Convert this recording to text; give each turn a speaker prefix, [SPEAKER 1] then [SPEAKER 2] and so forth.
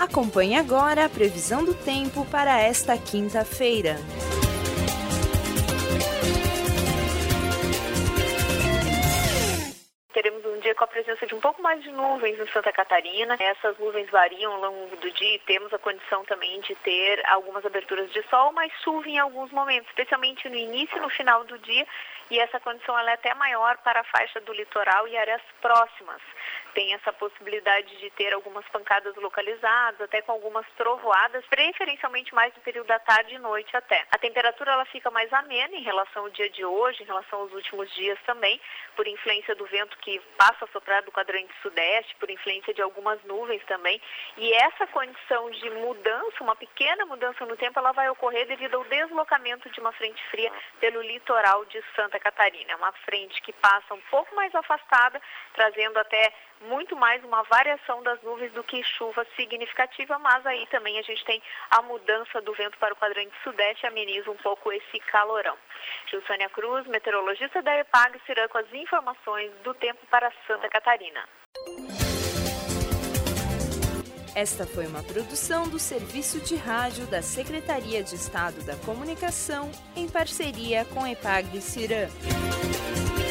[SPEAKER 1] Acompanhe agora a previsão do tempo para esta quinta-feira.
[SPEAKER 2] Teremos um dia com a presença de um pouco mais de nuvens em Santa Catarina. Essas nuvens variam ao longo do dia e temos a condição também de ter algumas aberturas de sol, mas chuva em alguns momentos, especialmente no início e no final do dia. E essa condição ela é até maior para a faixa do litoral e áreas próximas. Tem essa possibilidade de ter algumas pancadas localizadas, até com algumas trovoadas, preferencialmente mais no período da tarde e noite até. A temperatura ela fica mais amena em relação ao dia de hoje, em relação aos últimos dias também, por influência do vento que passa a soprar do quadrante sudeste, por influência de algumas nuvens também. E essa condição de mudança, uma pequena mudança no tempo, ela vai ocorrer devido ao deslocamento de uma frente fria pelo litoral de Santa Catarina. É uma frente que passa um pouco mais afastada, trazendo até muito mais uma variação das nuvens do que chuva significativa, mas aí também a gente tem a mudança do vento para o quadrante sudeste, ameniza um pouco esse calorão. Gilsânia Cruz, meteorologista da EPAG-CIRAM, com as informações do tempo para Santa Catarina.
[SPEAKER 1] Esta foi uma produção do Serviço de Rádio da Secretaria de Estado da Comunicação, em parceria com EPAG-CIRAM.